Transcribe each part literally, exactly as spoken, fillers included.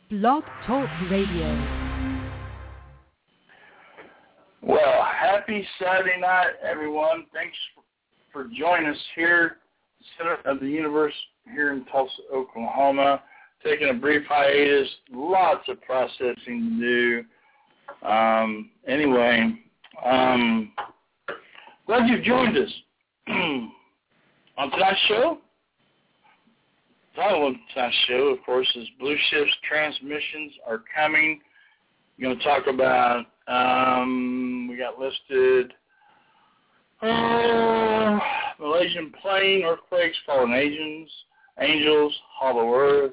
Blog Talk Radio. Well, happy Saturday night, everyone. Thanks for joining us here, Center of the Universe here in Tulsa, Oklahoma. Taking a brief hiatus, lots of processing to do. Um, anyway, um, glad you've joined us. On tonight's show, the title of tonight's show, of course, is Blue Ships Transmissions Are Coming. We're going to talk about, um, we got listed, uh, Malaysian plane, earthquakes, fallen angels, angels, hollow earth,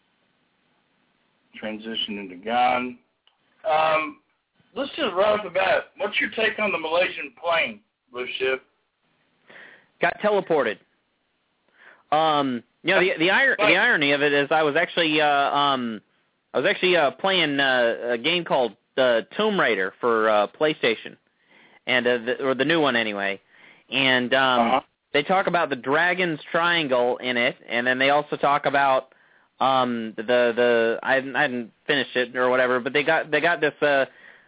transition into God. Um, let's just right off the bat, what's your take on the Malaysian plane, Blue Ship? Got teleported. Um, you know, the the, ir- the irony of it is, I was actually uh, um, I was actually uh, playing uh, a game called uh, Tomb Raider for uh, PlayStation, and uh, the, or the new one anyway. And um, uh-huh. they talk about the Dragon's Triangle in it, and then they also talk about um, the the I hadn't, I hadn't finished it or whatever, but they got they got this uh,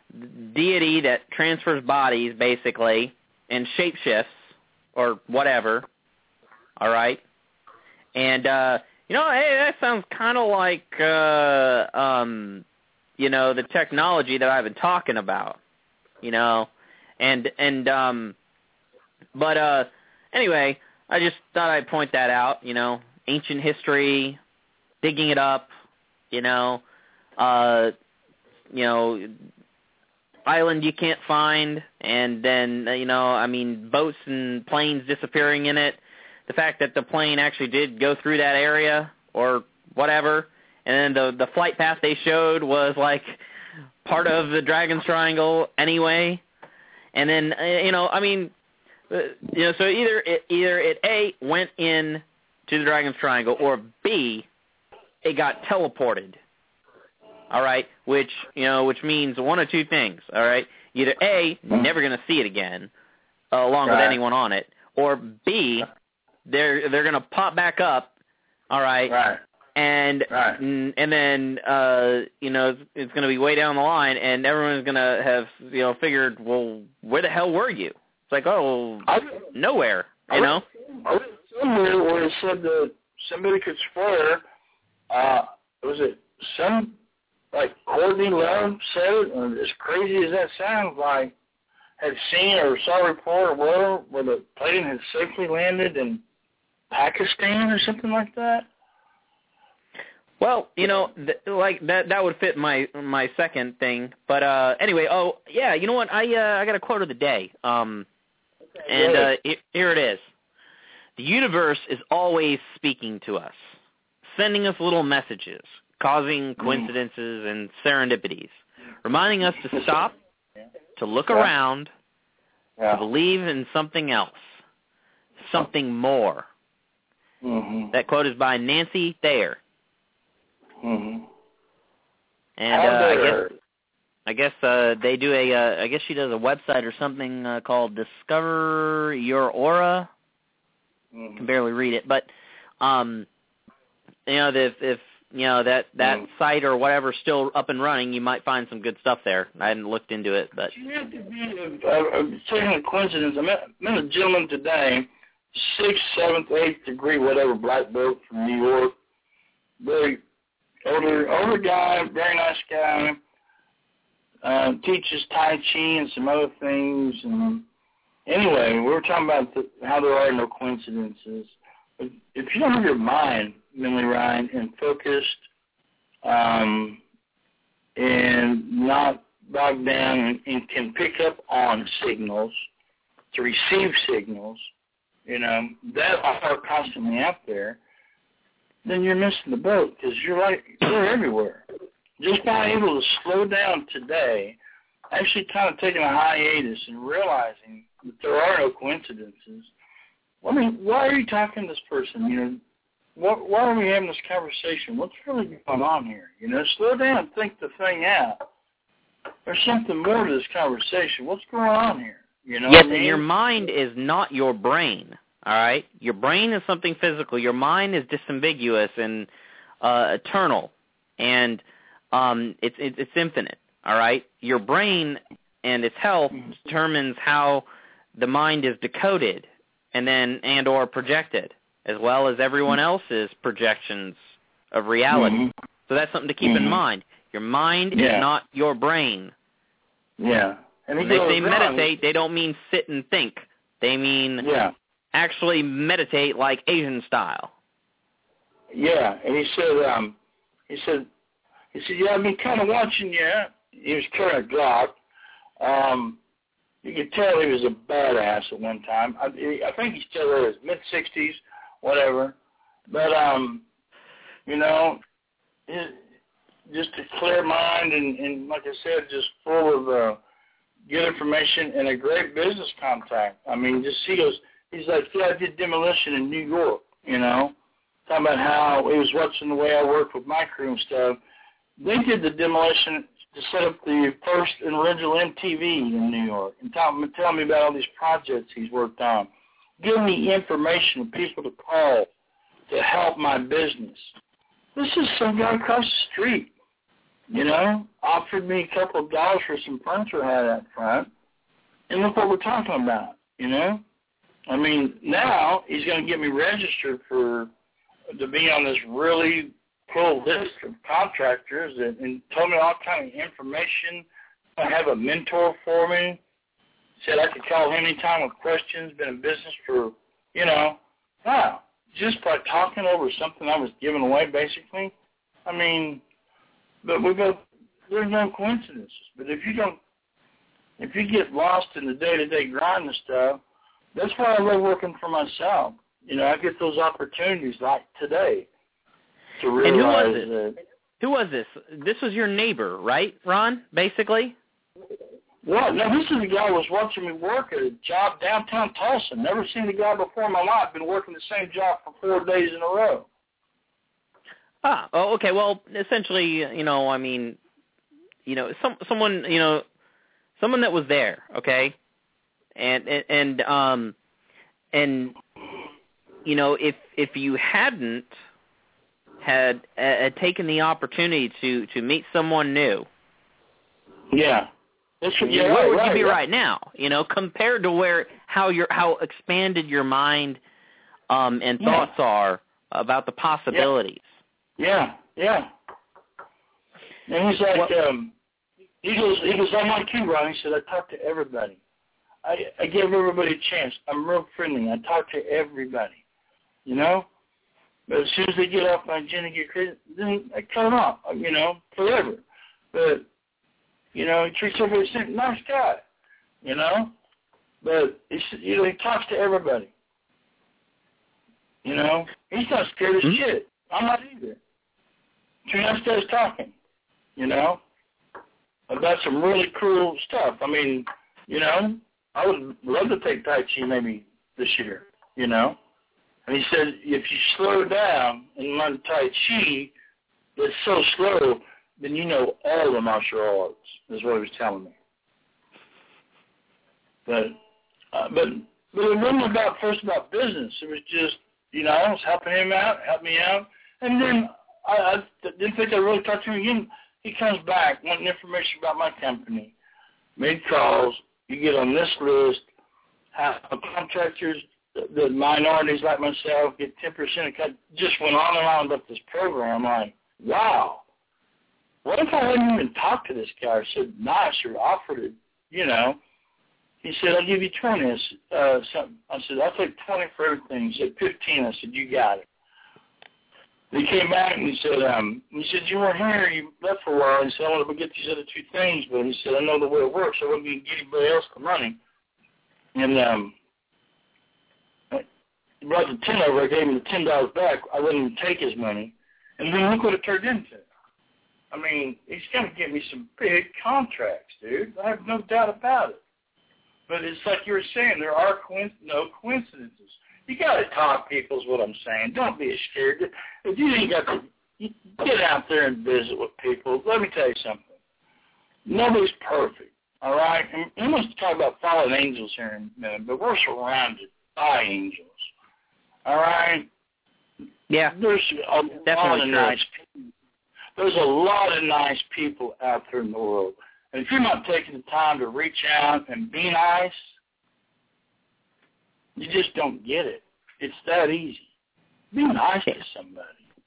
deity that transfers bodies basically and shapeshifts or whatever. All right. And, uh, you know, hey, that sounds kind of like, uh, um, you know, the technology that I've been talking about, you know. And, and um, but, uh, anyway, I just thought I'd point that out, you know, ancient history, digging it up, you know, uh, you know, island you can't find, and then, you know, I mean, boats and planes disappearing in it. The fact that the plane actually did go through that area or whatever, and then the the flight path they showed was like part of the Dragon's Triangle anyway. And then, you know, I mean, you know, so either it, either it A, went in to the Dragon's Triangle, or B, it got teleported. All right, which, you know, which means one of two things, all right? Either A, never going to see it again, uh, along right. with anyone on it, or B, they're they're going to pop back up, all right? Right. And right. and then, uh, you know, it's, it's going to be way down the line, and everyone's going to have, you know, figured, well, where the hell were you? It's like, oh, I, nowhere, you I know? I read somewhere where it said that somebody could swear, uh, was it some... like Courtney Love said it, and as crazy as that sounds, like, had seen or saw a report or whatever where the plane had safely landed in Pakistan or something like that. Well, you know, th- like that that would fit my my second thing. But uh, anyway, oh yeah, you know what? I uh, I got a quote of the day. Um, okay, and uh, it, here it is: the universe is always speaking to us, sending us little messages, causing coincidences and serendipities, reminding us to stop, to look yeah. around, yeah. to believe in something else, something more. Mm-hmm. That quote is by Nancy Thayer. Mm-hmm. And uh, I guess I guess uh, they do a. Uh, I guess she does a website or something uh, called Discover Your Aura. Mm-hmm. I can barely read it, but um, you know, if if you know, that, that mm. site or whatever still up and running, you might find some good stuff there. I hadn't looked into it, but... You have to be a, a, a, a coincidence. I met, met a gentleman today, sixth, seventh, eighth degree, whatever, black belt from New York. Very older, older guy, very nice guy. Uh, teaches Tai Chi and some other things. And anyway, we were talking about the, how there are no coincidences. But if you don't have your mind mentally right and focused, um, and not bogged down and, and can pick up on signals, to receive signals, you know, that are constantly out there, then you're missing the boat because you're like, you're everywhere. Just being able to slow down today, actually kind of taking a hiatus and realizing that there are no coincidences. I mean, why are you talking to this person? You know, what, why are we having this conversation? What's really going on here? You know, slow down and think the thing out. There's something more to this conversation. What's going on here? You know yes, what I mean? And your mind is not your brain, all right? Your brain is something physical. Your mind is disambiguous and uh, eternal. And um, it's, it's it's infinite. All right, your brain and its health determines how the mind is decoded and then and or projected, as well as everyone else's projections of reality. Mm-hmm. So that's something to keep mm-hmm. in mind. Your mind yeah. is not your brain. Yeah. And when they say meditate, they don't mean sit and think. They mean yeah. actually meditate like Asian style. Yeah. And he said, um, he said, he said, yeah, I've been kind of watching you. He was turning a Glock. Um, you could tell he was a badass at one time. I, I think he's still in his mid-sixties, whatever. But, um, you know, it, just a clear mind and, and, like I said, just full of uh, good information and a great business contact. I mean, just he goes, he's like, yeah, I did demolition in New York, you know, talking about how he was watching the way I worked with my crew and stuff. They did the demolition to set up the first and original M T V in New York and tell, tell me about all these projects he's worked on. Give me information, people to call to help my business. This is some guy across the street, you know, offered me a couple of dollars for some furniture I had out front, and look what we're talking about, you know. I mean, now he's going to get me registered for to be on this really cool list of contractors and, and told me all kind of information. I have a mentor for me. Said I could call him anytime with questions. Been in business for, you know, wow. Just by talking over something I was giving away, basically. I mean, but we go, there's no coincidences. But if you don't, if you get lost in the day-to-day grind and stuff, that's why I love working for myself. You know, I get those opportunities like today to realize and who was that. It? Who was this? This was your neighbor, right, Ron, basically? What? No, this is the guy who was watching me work at a job downtown Tulsa. Never seen the guy before in my life. Been working the same job for four days in a row. Ah, oh, okay. Well, essentially, you know, I mean, you know, some someone, you know, someone that was there, okay, and and, and um, and you know, if if you hadn't had uh, had taken the opportunity to to meet someone new, yeah. That's what, yeah, where right, would right, you be right. right now? You know, compared to where how your how expanded your mind um, and thoughts yeah. are about the possibilities. Yeah, yeah. yeah. And he's like, well, um, he goes, he goes, I'm like you, Ron. He said, I talk to everybody. I I give everybody a chance. I'm real friendly. I talk to everybody. You know, but as soon as they get off my agenda and get crazy, then I cut them off. You know, forever. But you know, he treats everybody the same. Nice guy, you know. But, he's, you know, he talks to everybody. You know. He's not scared of mm-hmm. shit. I'm not either. Two nice guys talking, you know, about some really cool stuff. I mean, you know, I would love to take Tai Chi maybe this year, you know. And he said, if you slow down and learn Tai Chi, it's so slow, then you know all the martial arts, is what he was telling me. But, uh, but, but it wasn't about first about business. It was just, you know, I was helping him out, help me out. And then I, I didn't think I really talked to him again. He comes back, wanting information about my company. Made calls. You get on this list. How contractors, the, the minorities like myself, get ten percent of cut. Just went on and on about this program. I'm like, wow. What if I hadn't even talked to this guy or said nice or offered it, you know? He said, I'll give you twenty. I said, uh, something. I said, I'll take twenty for everything. He said, fifteen. I said, you got it. He came back and he said, um, he said, you weren't here. You left for a while. He said, I want to get these other two things. But he said, I know the way it works. I wasn't going to give anybody else the money. And um, he brought the ten over. I gave him the ten dollars back. I wouldn't even take his money. And then look what it turned into. I mean, he's going to get me some big contracts, dude. I have no doubt about it. But it's like you were saying, there are coinc- no coincidences. You got to talk people is what I'm saying. Don't be scared. If you ain't got to, you get out there and visit with people. Let me tell you something. Nobody's perfect, all right? And we must talk about fallen angels here in a minute, but we're surrounded by angels, all right? Yeah, There's a lot of nice people. there's a lot of nice people out there in the world. And if you're not taking the time to reach out and be nice, you just don't get it. It's that easy. Be nice to somebody.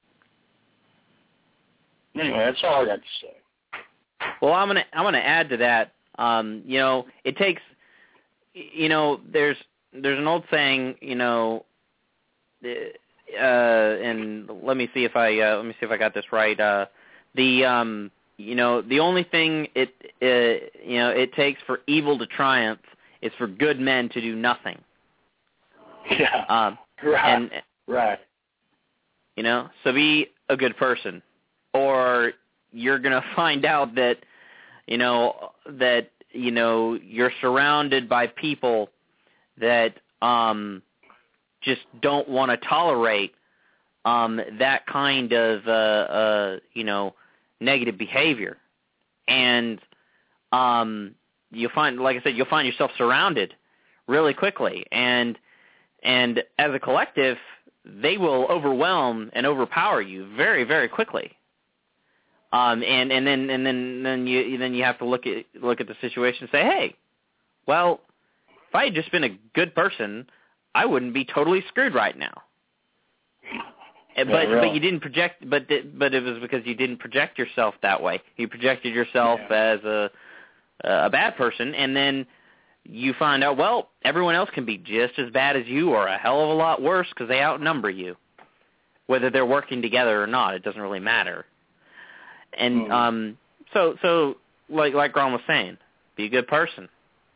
Anyway, that's all I got to say. Well, I'm gonna I'm gonna add to that. Um, you know, it takes. You know, there's there's an old saying. You know, uh, and let me see if I uh, let me see if I got this right. Uh, the um, you know, the only thing it uh, you know it takes for evil to triumph is for good men to do nothing. Yeah. Um, right. And, right. You know, so be a good person, or you're gonna find out that, you know, that you know you're surrounded by people that um, just don't want to tolerate um, that kind of uh, uh, you know negative behavior, and um, you'll find, like I said, you'll find yourself surrounded really quickly, and and as a collective, they will overwhelm and overpower you very, very quickly. Um, and, and then and then then you then you have to look at look at the situation and say, hey, well, if I had just been a good person, I wouldn't be totally screwed right now. But yeah, really. but you didn't project. But but it was because you didn't project yourself that way. You projected yourself yeah. as a a bad person, and then you find out, well, everyone else can be just as bad as you or a hell of a lot worse because they outnumber you. Whether they're working together or not, it doesn't really matter. And mm. um, so, so like like Ron was saying, be a good person.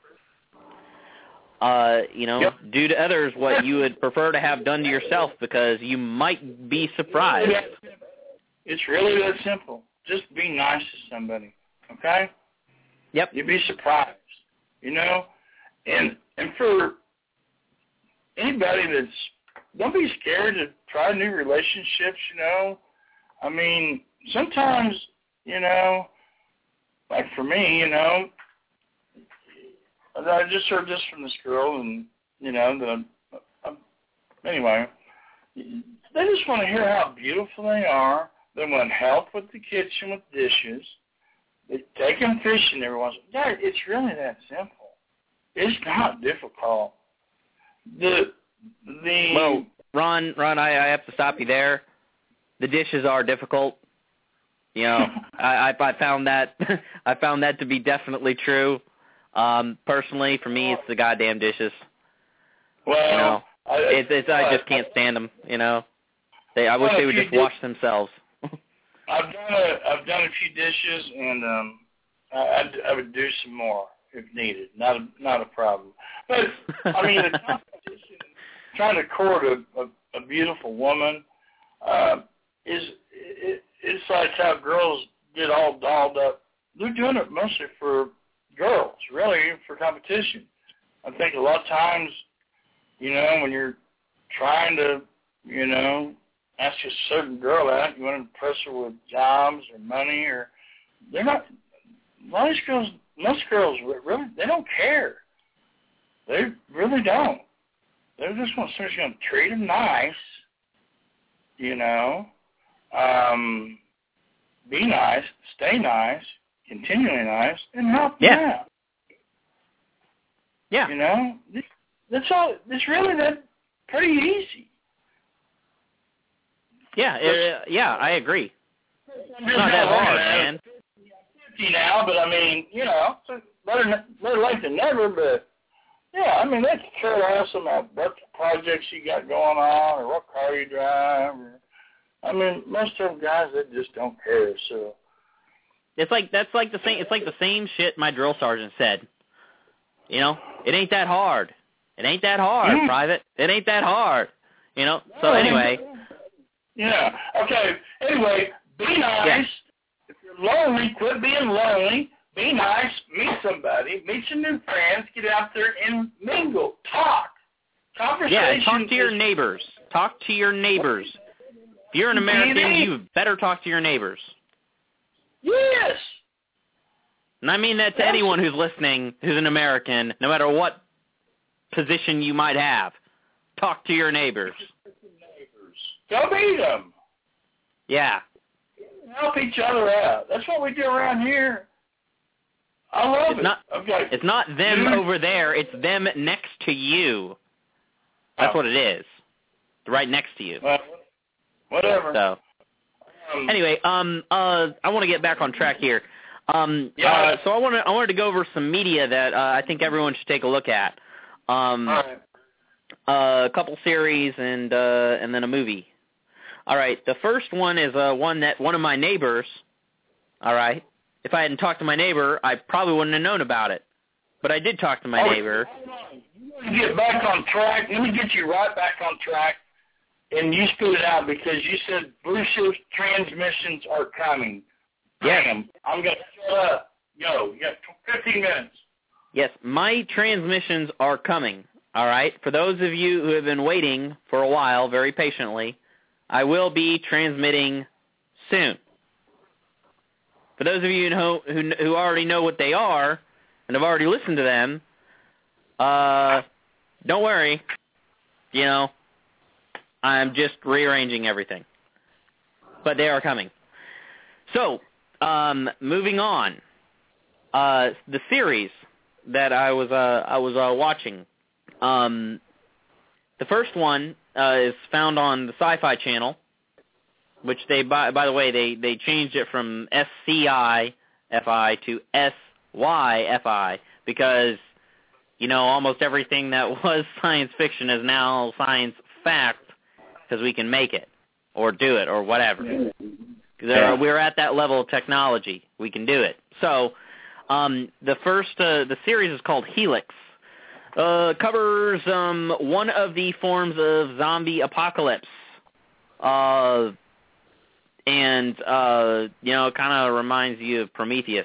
Uh, you know, yep. do to others what you would prefer to have done to yourself, because you might be surprised. It's really that simple. Just be nice to somebody, okay? Yep. You'd be surprised, you know? And and for anybody that's, don't be scared to try new relationships, you know? I mean, sometimes, you know, like for me, you know, I just heard this from this girl, and, you know, that I'm, I'm, anyway, they just want to hear how beautiful they are. They want help with the kitchen with dishes. They take them fishing every once in a while. It's really that simple. It's not difficult. The the well, Ron, Ron, I, I have to stop you there. The dishes are difficult. You know, I, I, I found that I found that to be definitely true. Um, personally, for me, it's the goddamn dishes. Well, you know, I, it's, it's I just can't stand them. You know, they I wish they would just wash themselves. I've done a I've done a few dishes, and um, I I'd, I would do some more if needed. Not a not a problem. But I mean, the competition, trying to court a, a, a beautiful woman, uh, is it, it's like how girls get all dolled up. They're doing it mostly for girls, really, for competition. I think a lot of times, you know, when you're trying to, you know, ask a certain girl out, you want to impress her with jobs or money, or they're not. Most girls, most girls really, they don't care. They really don't. They just want somebody who's going to treat them nice, you know, um, be nice, stay nice, continually nice, and help them Yeah. out. Yeah. You know, that's all. It's really that pretty easy. Yeah, uh, yeah, I agree. It's not that hard, man. fifty now, but I mean, you know, better better late than never. But yeah, I mean, that's care less about what projects you got going on or what car you drive. Or, I mean, most of them guys, they just don't care. So it's like that's like the same. It's like the same shit my drill sergeant said. You know, it ain't that hard. It ain't that hard, mm. Private. It ain't that hard. You know. So anyway. Yeah. Okay. Anyway, be nice. Yeah. If you're lonely, quit being lonely. Be nice. Meet somebody. Meet some new friends. Get out there and mingle. Talk. Conversation. Yeah. Talk to your is, neighbors. Talk to your neighbors. If you're an American, you better talk to your neighbors. Yes. And I mean that to anyone who's listening who's an American, no matter what position you might have. Talk to your neighbors. Go meet them. Yeah. help each other out. That's what we do around here. I love it's it. Not, okay. It's not them Dude. over there. It's them next to you. That's oh. what it is. Right next to you. Well, whatever. So, um, anyway, um, uh, I want to get back on track here. Um, yeah. uh, so I want to I wanted to go over some media that uh, I think everyone should take a look at. Um, all right. uh, a couple series and uh, and then a movie. All right. The first one is uh, one that one of my neighbors. All right. If I hadn't talked to my neighbor, I probably wouldn't have known about it. But I did talk to my oh, neighbor. You want to get back on track? Let me get you right back on track. And you spit it out because you said Blue Ship's transmissions are coming. Yes. Bam. I'm going to shut up. Go. You got fifteen minutes. Yes, my transmissions are coming, all right? For those of you who have been waiting for a while very patiently, I will be transmitting soon. For those of you who, who, who already know what they are and have already listened to them, uh, don't worry. You know, I'm just rearranging everything. But they are coming. So, um, moving on. Uh, the series that I was uh, I was uh, watching. Um, the first one uh, is found on the Sci-Fi Channel, which they by by the way they, they changed it from S C I F I to S Y F I because you know almost everything that was science fiction is now science fact because we can make it or do it or whatever. Yeah. We're at that level of technology. We can do it. So. Um, the first, uh, the series is called Helix. Uh, covers um, one of the forms of zombie apocalypse, uh, and uh, you know, it kind of reminds you of Prometheus.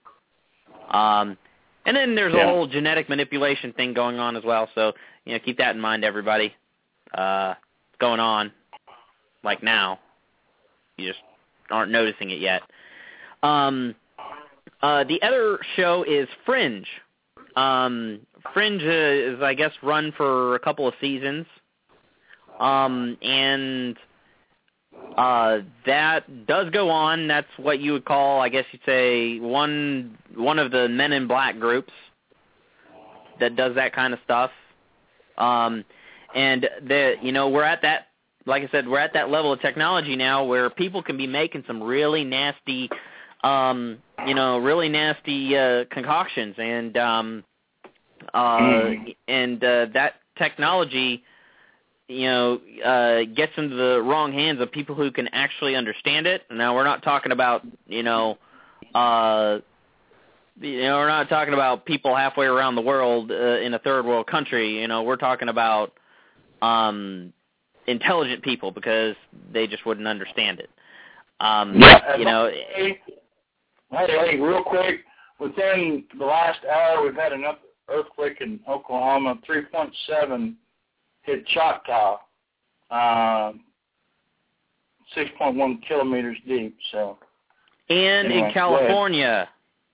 Um, and then there's yeah. a whole genetic manipulation thing going on as well. So you know, keep that in mind, everybody. Uh, it's going on, like now. You just aren't noticing it yet. Um. Uh, the other show is Fringe. Um, Fringe is, I guess, run for a couple of seasons, um, and uh, that does go on. That's what you would call, I guess you'd say, one one of the Men in Black groups that does that kind of stuff. Um, and the you know we're at that, like I said, we're at that level of technology now where people can be making some really nasty. Um, you know, really nasty uh, concoctions, and um, uh, mm. and uh, that technology, you know, uh, gets into the wrong hands of people who can actually understand it. Now, we're not talking about, you know, uh, you know, we're not talking about people halfway around the world uh, in a third world country. You know, we're talking about um, intelligent people because they just wouldn't understand it. Um, yeah, you know. Hey, hey, real quick, within the last hour, we've had an earthquake in Oklahoma, three point seven hit Choctaw, uh, six point one kilometers deep. So, and anyway, in California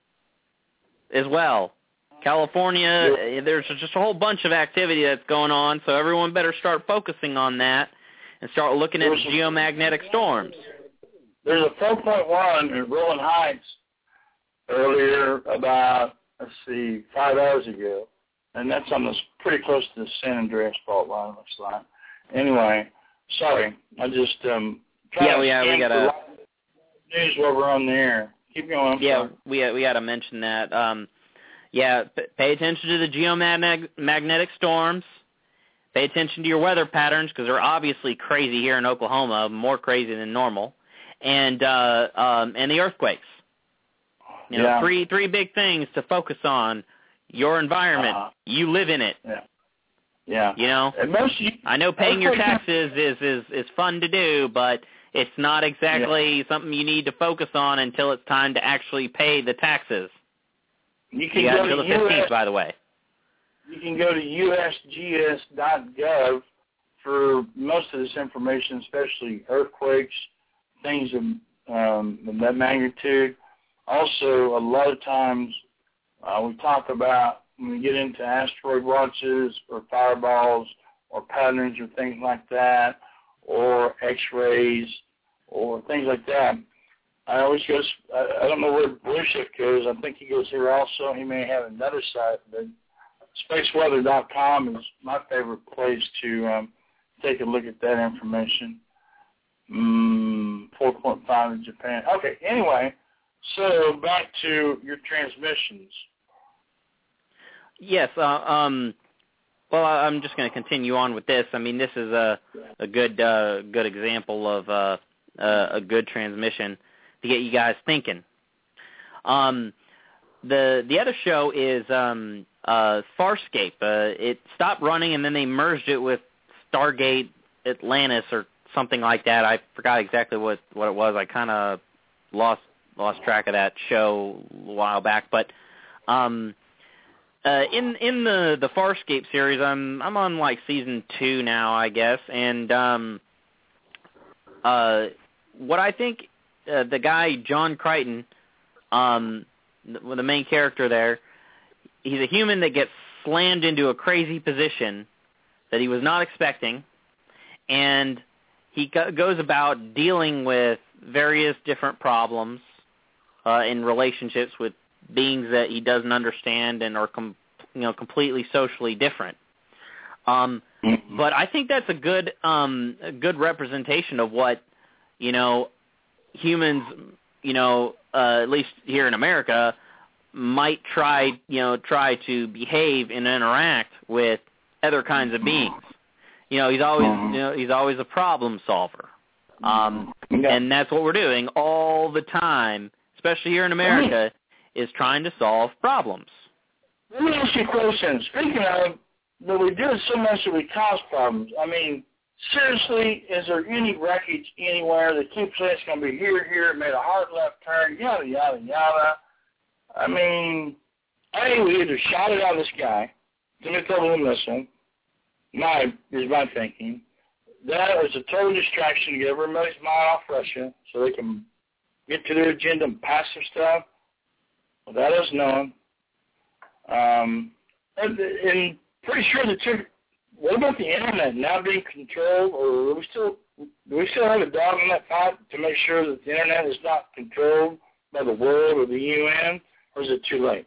as well. California, yeah. There's just a whole bunch of activity that's going on, so everyone better start focusing on that and start looking at geomagnetic storms. There's a four point one in Rolling Heights earlier about, let's see, five hours ago. And that's on this pretty close to the San Andreas fault line, looks like. Anyway, sorry. I just um yeah, we, yeah, we gotta news while we're on the air. Keep going. I'm yeah, sorry. we we gotta mention that. Um, yeah, p- pay attention to the geomagnetic storms. Pay attention to your weather patterns because they're obviously crazy here in Oklahoma, more crazy than normal, and uh, um, and the earthquakes. You know, yeah. three three big things to focus on. Your environment. Uh-huh. You live in it. Yeah. Yeah. You know, and most you, I know paying your taxes is, is, is fun to do, but it's not exactly yeah. something you need to focus on until it's time to actually pay the taxes. You can you go got until the fifteenth, by the way. You can go to U S G S dot gov for most of this information, especially earthquakes, things of, um, of that magnitude. Also, a lot of times uh, we talk about when we get into asteroid watches or fireballs or patterns or things like that, or X-rays or things like that. I always goes, I, I don't know where Blue Shift goes. I think he goes here also. He may have another site, but space weather dot com is my favorite place to um, take a look at that information. Mm, four point five in Japan. Okay, anyway, so back to your transmissions. Yes, uh, um, well, I'm just going to continue on with this. I mean, this is a, a good uh, good example of uh, uh, a good transmission to get you guys thinking. Um, the the other show is um, uh, Farscape. Uh, it stopped running, and then they merged it with Stargate Atlantis or something like that. I forgot exactly what, what it was. I kind of lost lost track of that show a while back. But um, uh, in in the the Farscape series, I'm I'm on like season two now, I guess. And um, uh, what I think uh, the guy John Crichton, um, the, the main character there, he's a human that gets slammed into a crazy position that he was not expecting, and he go- goes about dealing with various different problems uh, in relationships with beings that he doesn't understand and are com- you know completely socially different. Um, but I think that's a good um, a good representation of what you know humans you know uh, at least here in America might try you know try to behave and interact with other kinds of beings. You know, he's always you know he's always a problem solver, um, Yeah. Mm-hmm. and that's what we're doing all the time, especially here in America, is trying to solve problems. Let me ask you a question. Speaking of, that we do it so much that we cause problems. I mean, seriously, is there any wreckage anywhere that keeps saying it's going to be here, here, made a hard left turn, yada, yada, yada? I mean, A, we either shot it out of the sky, then we told them missile. My is my thinking. That was a total distraction to get everybody's mind off Russia so they can get to their agenda and pass their stuff without us knowing. Um, and, and pretty sure that too, what about the internet now being controlled, or are we still do we still have a dog in that fight to make sure that the internet is not controlled by the world or the U N, or is it too late?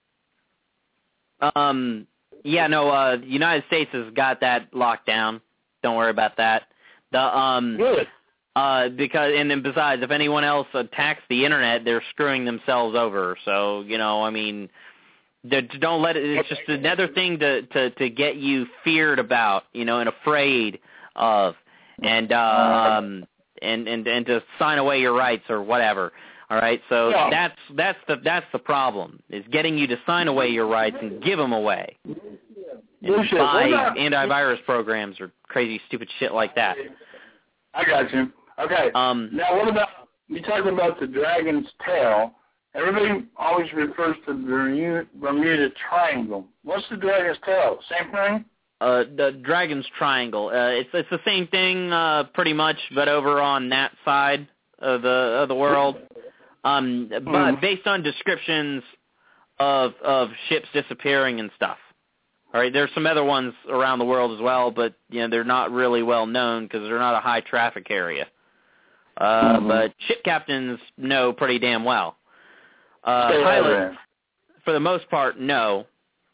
Um, yeah, no, uh, the United States has got that locked down. Don't worry about that. The um, Good. uh, because and then besides, if anyone else attacks the internet, they're screwing themselves over. So you know, I mean, don't let it. It's just another thing to to to get you feared about, you know, and afraid of, and um, and and and to sign away your rights or whatever. All right, so Yeah. that's that's the that's the problem, is getting you to sign away your rights and give them away. And Bullshit. buy What about- antivirus programs or crazy stupid shit like that. I got you. Okay. Um, Now, what about, you talked about the dragon's tail. Everybody always refers to the Bermuda, Bermuda Triangle. What's the dragon's tail? Same thing? uh, the Dragon's Triangle. Uh, it's it's the same thing, uh, pretty much, but over on that side of the of the world. Um, but Mhm. based on descriptions of of ships disappearing and stuff. All right, there's some other ones around the world as well, but you know they're not really well known because they're not a high traffic area. Uh, Mhm. But ship captains know pretty damn well. Uh, Stay out of pilots, there. for the most part, know.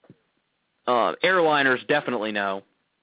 Uh, airliners definitely know.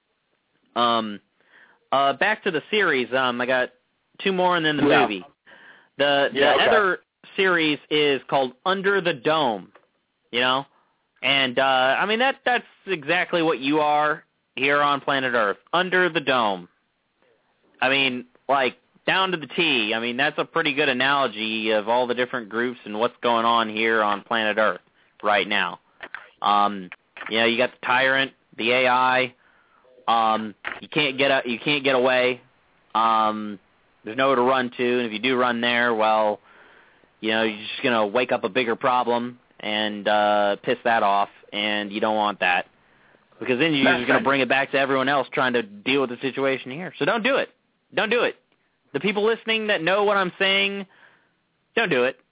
Um, uh, back to the series. Um, I got two more and then the Yeah. movie. The the Yeah, okay. other series is called Under the Dome. You know, and uh, I mean that that's exactly what you are here on planet Earth, under the dome. I mean, like down to the T. I mean that's a pretty good analogy of all the different groups and what's going on here on planet Earth right now. Um, you know, you got the tyrant, the A I. Um, you can't get a, you can't get away. Um, there's nowhere to run to, and if you do run there, well, you know, you're just gonna wake up a bigger problem and uh, piss that off, and you don't want that, because then you're just going to bring it back to everyone else trying to deal with the situation here. So don't do it. Don't do it. The people listening that know what I'm saying, don't do it.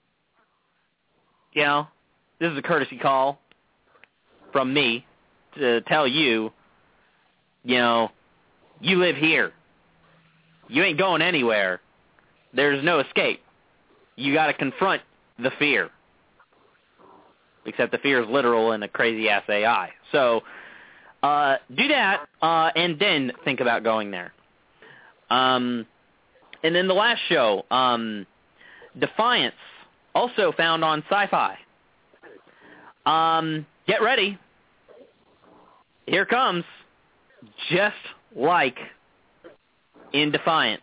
You know, this is a courtesy call from me to tell you, you know, you live here. You ain't going anywhere. There's no escape. you got to confront the fear. Except the fear is literal and a crazy-ass A I. So uh, do that, uh, and then think about going there. Um, and then the last show, um, Defiance, also found on Sci-Fi. Um, get ready. Here it comes. Just like in Defiance.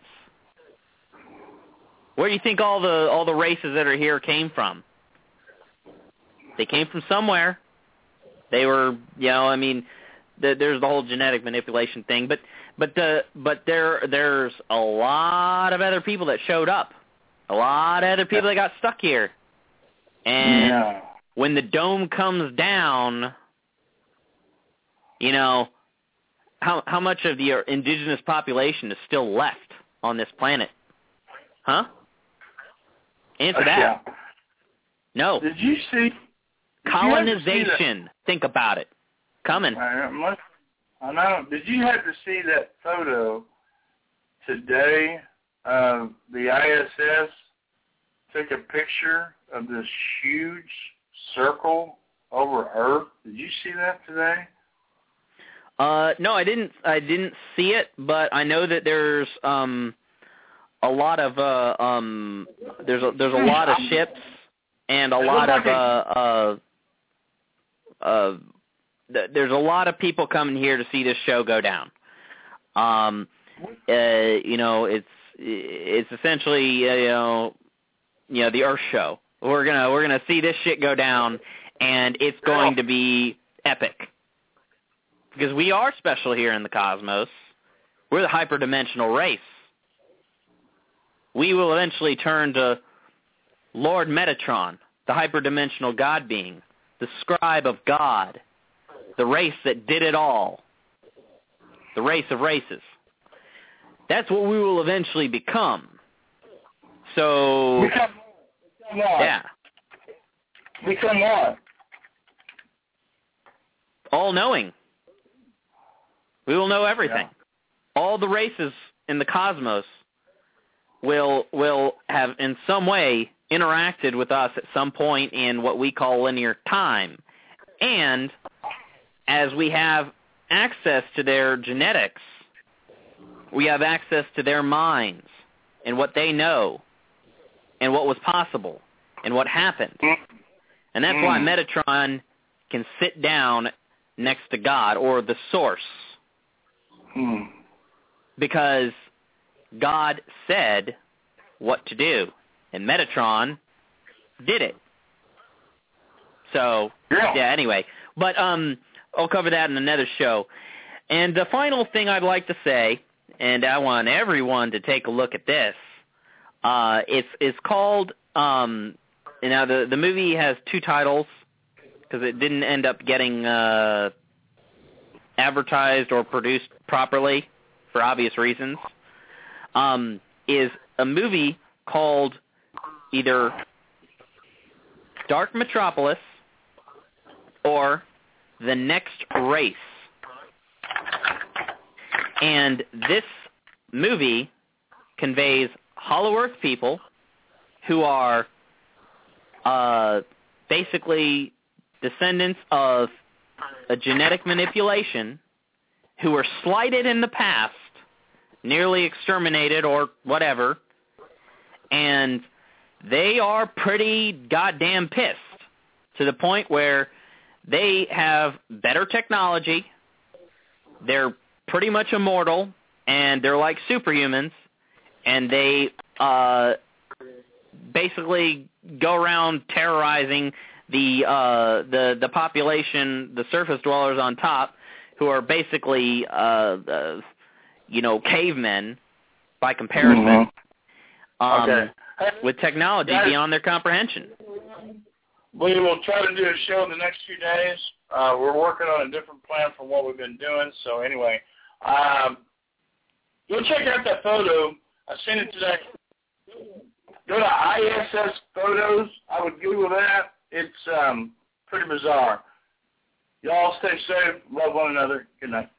Where do you think all the all the races that are here came from? They came from somewhere. They were, you know, I mean, the, there's the whole genetic manipulation thing, but but the but there there's a lot of other people that showed up, a lot of other people that got stuck here, and yeah. when the dome comes down, you know, how how much of the indigenous population is still left on this planet? Huh? Answer that. Yeah. No. Did you see? Colonization. Think about it. Coming. I must, I know. Did you have to see that photo today of the I S S took a picture of this huge circle over Earth? Did you see that today? Uh, no, I didn't. I didn't see it, but I know that there's um a lot of uh um there's a, there's a lot of ships and a lot of uh uh. Uh, th- there's a lot of people coming here to see this show go down. Um, uh, you know, it's it's essentially uh, you know, you know the Earth show. We're gonna we're gonna see this shit go down, and it's going to be epic because we are special here in the cosmos. We're the hyperdimensional race. We will eventually turn to Lord Metatron, the hyperdimensional God being. The scribe of God, the race that did it all, the race of races. That's what we will eventually become. So, Become, become what? yeah. Become what? All-knowing. We will know everything. Yeah. All the races in the cosmos will will have in some way interacted with us at some point in what we call linear time. And as we have access to their genetics, we have access to their minds and what they know and what was possible and what happened. And that's why Metatron can sit down next to God or the source. Because God said what to do. And Metatron did it. So, yeah. yeah, anyway. But um, I'll cover that in another show. And the final thing I'd like to say, and I want everyone to take a look at this, uh, it's, it's called, um, you know, the, the movie has two titles because it didn't end up getting uh, advertised or produced properly for obvious reasons, um, is a movie called either Dark Metropolis or The Next Race. And this movie conveys Hollow Earth people who are uh, basically descendants of a genetic manipulation who were slighted in the past, nearly exterminated or whatever, and they are pretty goddamn pissed to the point where they have better technology, they're pretty much immortal, and they're like superhumans, and they uh, basically go around terrorizing the uh, the the population, the surface dwellers on top, who are basically uh, uh, you know cavemen by comparison. Mm-hmm. Um, okay. With technology Guys, beyond their comprehension. We will try to do a show in the next few days. Uh, we're working on a different plan from what we've been doing. So anyway, um, go check out that photo. I sent it today. Go to I S S photos. I would Google that. It's um, pretty bizarre. Y'all stay safe. Love one another. Good night.